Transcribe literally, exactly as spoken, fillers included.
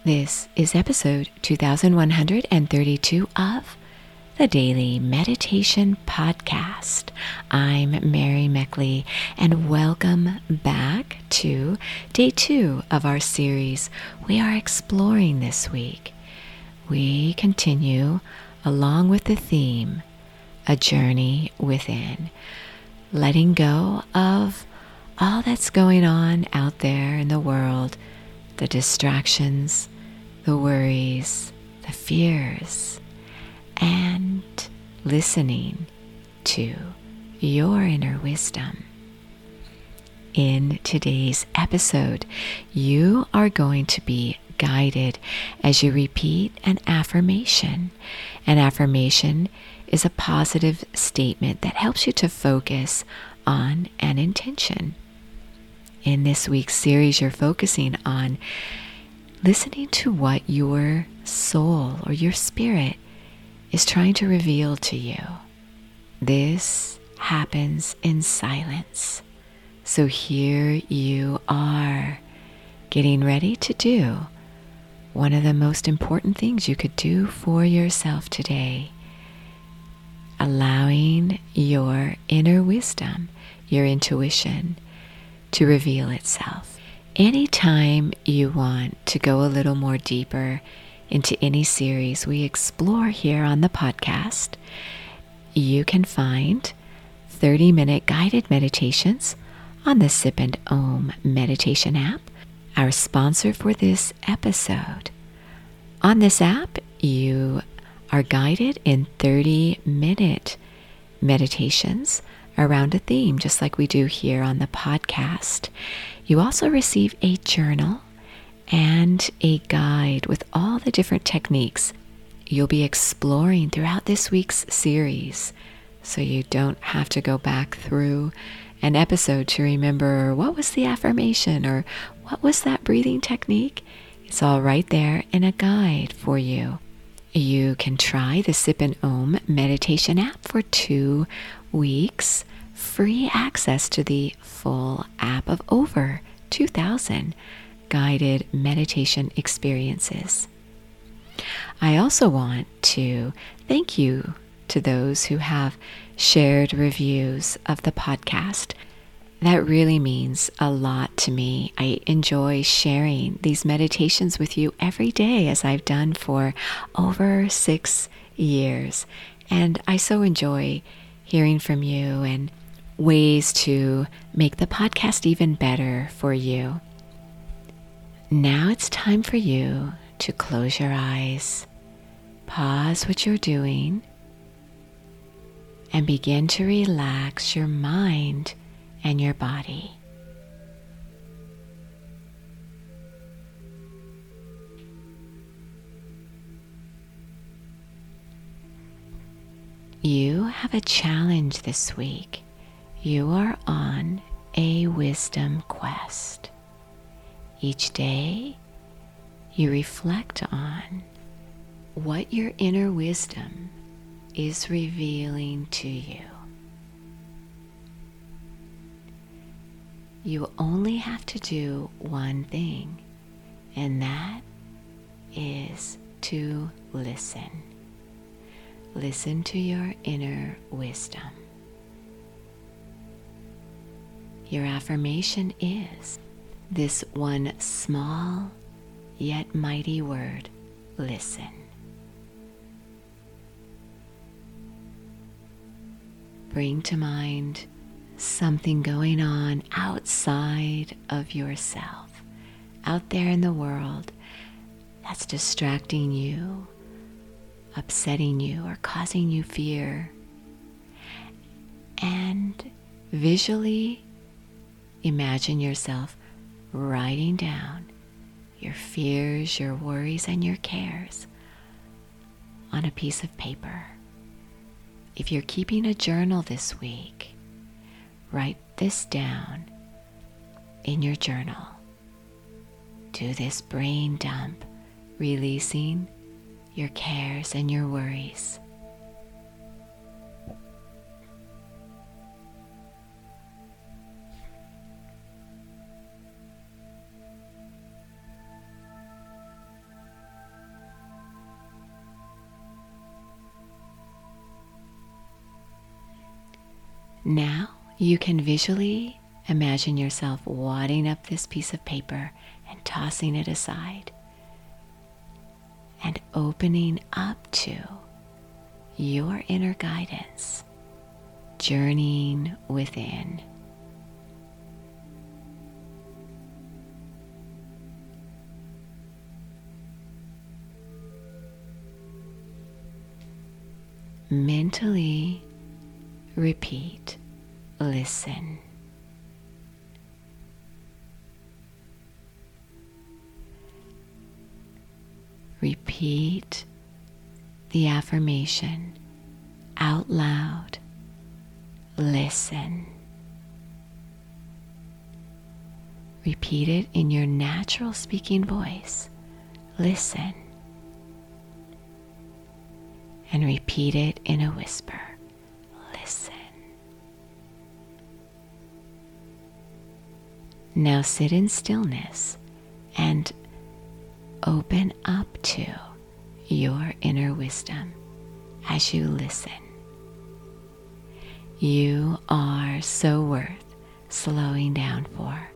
This is episode two thousand one hundred thirty-two of the Daily Meditation Podcast. I'm Mary Meckley, and welcome back to day two of our series we are exploring this week. We continue along with the theme, A Journey Within, letting go of all that's going on out there in the world, the distractions, the worries, the fears, and listening to your inner wisdom. In today's episode, you are going to be guided as you repeat an affirmation. An affirmation is a positive statement that helps you to focus on an intention. In this week's series, you're focusing on listening to what your soul or your spirit is trying to reveal to you. This happens in silence. So here you are, getting ready to do one of the most important things you could do for yourself today, allowing your inner wisdom, your intuition, to reveal itself. Anytime you want to go a little more deeper into any series we explore here on the podcast, you can find thirty-minute guided meditations on the Sip and Om meditation app, our sponsor for this episode. On this app, you are guided in thirty-minute meditations around a theme, just like we do here on the podcast. You also receive a journal and a guide with all the different techniques you'll be exploring throughout this week's series, so you don't have to go back through an episode to remember what was the affirmation or what was that breathing technique. It's all right there in a guide for you. You can try the Sip and Om meditation app for two weeks. Free access to the full app of over two thousand guided meditation experiences. I also want to thank you to those who have shared reviews of the podcast. That really means a lot to me. I enjoy sharing these meditations with you every day, as I've done for over six years. And I so enjoy hearing from you and ways to make the podcast even better for you. Now it's time for you to close your eyes, pause what you're doing, and begin to relax your mind and your body. You have a challenge this week. You are on a wisdom quest. Each day, you reflect on what your inner wisdom is revealing to you. You only have to do one thing, and that is to listen. Listen to your inner wisdom. Your affirmation is this one small yet mighty word: listen. Bring to mind something going on outside of yourself, out there in the world, that's distracting you, upsetting you, or causing you fear. And visually imagine yourself writing down your fears, your worries, and your cares on a piece of paper. If you're keeping a journal this week, write this down in your journal. Do this brain dump, releasing your cares and your worries. Now you can visually imagine yourself wadding up this piece of paper and tossing it aside and opening up to your inner guidance, journeying within. Mentally repeat, listen. Repeat the affirmation out loud. Listen. Repeat it in your natural speaking voice. Listen. And repeat it in a whisper. Listen. Now sit in stillness and open up to your inner wisdom as you listen. You are so worth slowing down for.